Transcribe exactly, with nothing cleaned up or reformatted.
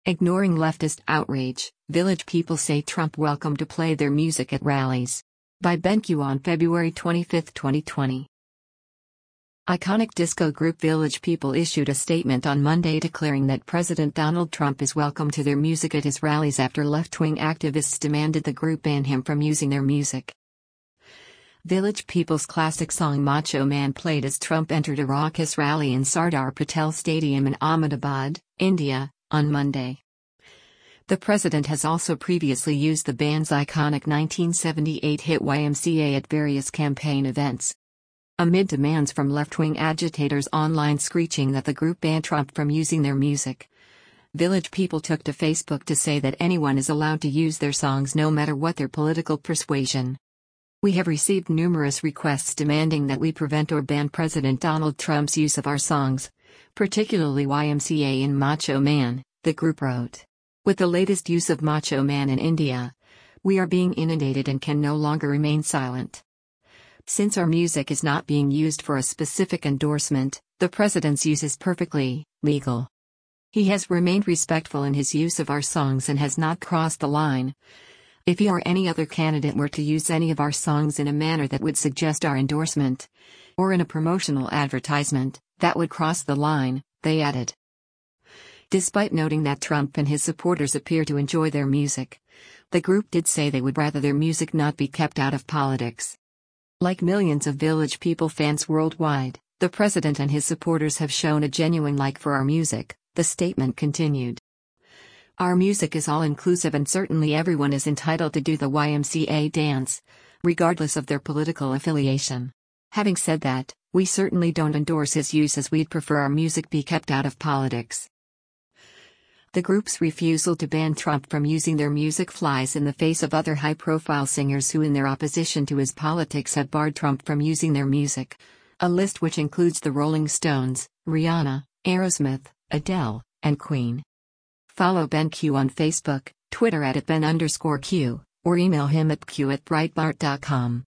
Ignoring leftist outrage, Village People say Trump welcome to play their music at rallies. By BenQ on February twenty-fifth, twenty twenty. Iconic disco group Village People issued a statement on Monday declaring that President Donald Trump is welcome to their music at his rallies after left-wing activists demanded the group ban him from using their music. Village People's classic song Macho Man played as Trump entered a raucous rally in Sardar Patel Stadium in Ahmedabad, India, on Monday. The president has also previously used the band's iconic nineteen seventy-eight hit Y M C A at various campaign events. Amid demands from left-wing agitators online screeching that the group ban Trump from using their music, Village People took to Facebook to say that anyone is allowed to use their songs no matter what their political persuasion. We have received numerous requests demanding that we prevent or ban President Donald Trump's use of our songs, particularly Y M C A and Macho Man, the group wrote. With the latest use of Macho Man in India, we are being inundated and can no longer remain silent. Since our music is not being used for a specific endorsement, the president's use is perfectly legal. He has remained respectful in his use of our songs and has not crossed the line. If he or any other candidate were to use any of our songs in a manner that would suggest our endorsement, or in a promotional advertisement, that would cross the line, they added. Despite noting that Trump and his supporters appear to enjoy their music, the group did say they would rather their music not be kept out of politics. Like millions of Village People fans worldwide, the president and his supporters have shown a genuine like for our music, the statement continued. Our music is all-inclusive and certainly everyone is entitled to do the Y M C A dance, regardless of their political affiliation. Having said that, we certainly don't endorse his use as we'd prefer our music be kept out of politics. The group's refusal to ban Trump from using their music flies in the face of other high-profile singers who in their opposition to his politics have barred Trump from using their music, a list which includes the Rolling Stones, Rihanna, Aerosmith, Adele, and Queen. Follow BenQ on Facebook, Twitter at Ben underscore Q, or email him at q at breitbart dot com.